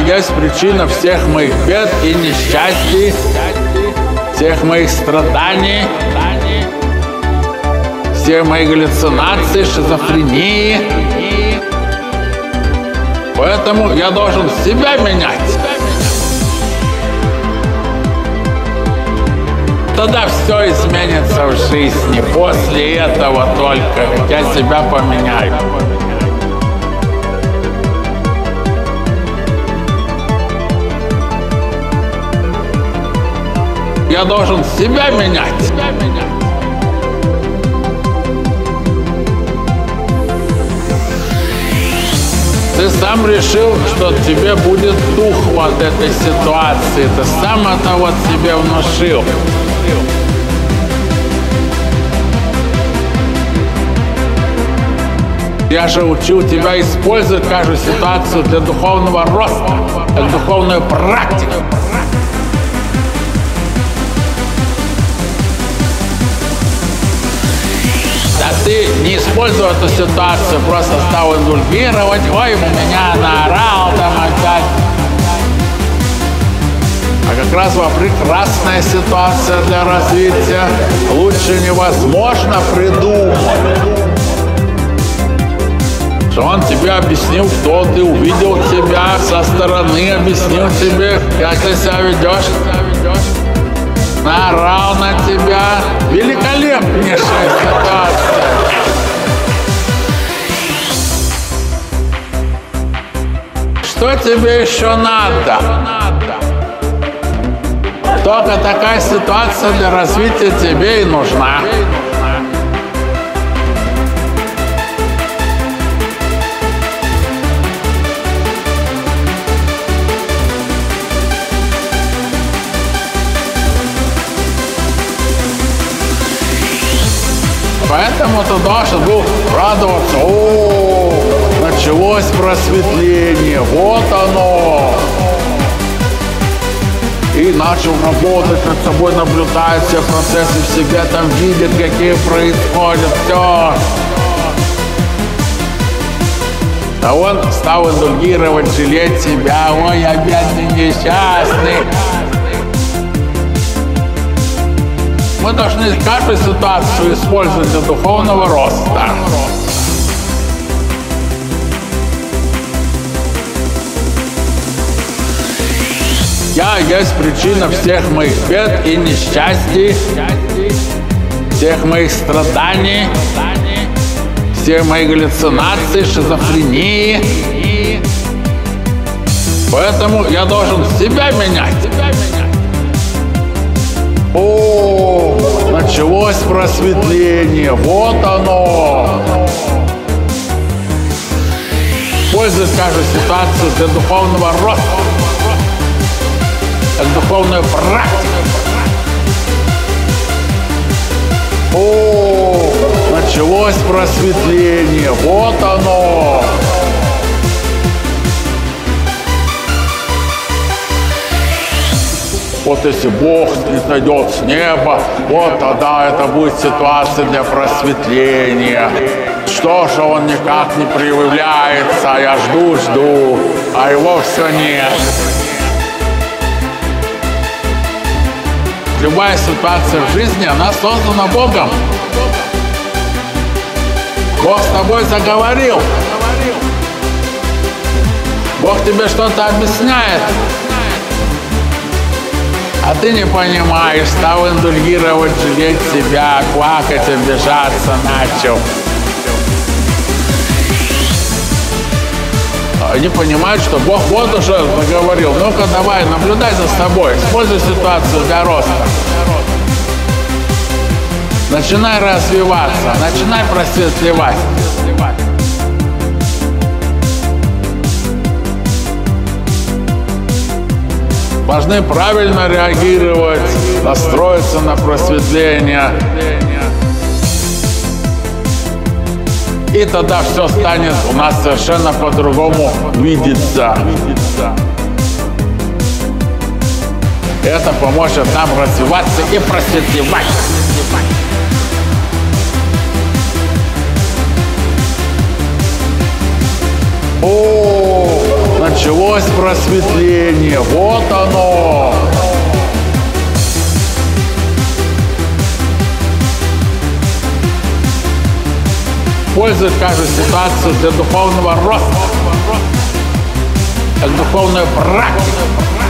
есть причина всех моих бед и несчастий, всех моих страданий, всех моих галлюцинаций, шизофрении. Поэтому я должен себя менять. Тогда все изменится в жизни. После этого только я себя поменяю. Я должен себя менять. Ты сам решил, что тебе будет дух вот этой ситуации. Ты сам это вот себе внушил. Я же учил тебя использовать каждую ситуацию для духовного роста, как духовную практику. А ты не используй эту ситуацию, просто стал индульгировать. Ой, меня наорал там опять. А как раз была прекрасная ситуация для развития. Лучше невозможно придумать. Что он тебе объяснил, кто ты, увидел тебя со стороны, объяснил тебе, как ты себя ведешь. Наорал на тебя. Великолепнейшая ситуация. Что тебе еще надо? Только такая ситуация для развития тебе и нужна. Поэтому ты должен был радоваться. О, началось просветление, вот оно. И начал работать над собой, наблюдать все процессы в себе, там видит, какие происходят, все. А он стал индульгировать, жалеть себя. Ой, я бедный, несчастный. Мы должны каждую ситуацию использовать для духовного роста. Я есть причина всех моих бед и несчастий, всех моих страданий, всех моих галлюцинаций, шизофрении. Поэтому я должен себя менять. О, началось просветление, вот оно. Пользуясь каждую ситуацию для духовного роста, как духовную практику. О, началось просветление, вот оно. Вот если Бог не сойдет с неба, вот тогда это будет ситуация для просветления. Что же он никак не проявляется, я жду, а его все нет. Любая ситуация в жизни, она создана Богом. Бог с тобой заговорил. Бог тебе что-то объясняет. А ты не понимаешь, стал индульгировать, жалеть себя, плакать, обижаться начал. Не понимают, что Бог вот уже заговорил. Ну-ка давай, наблюдай за собой, используй ситуацию для роста. Начинай развиваться, начинай просветлевать. Должны правильно реагировать, настроиться на просветление. И тогда все станет у нас совершенно по-другому видеться. Это поможет нам развиваться и просветлевать. О, началось просветление. Вот оно. Использовать каждую ситуацию для духовного роста, как духовную практику.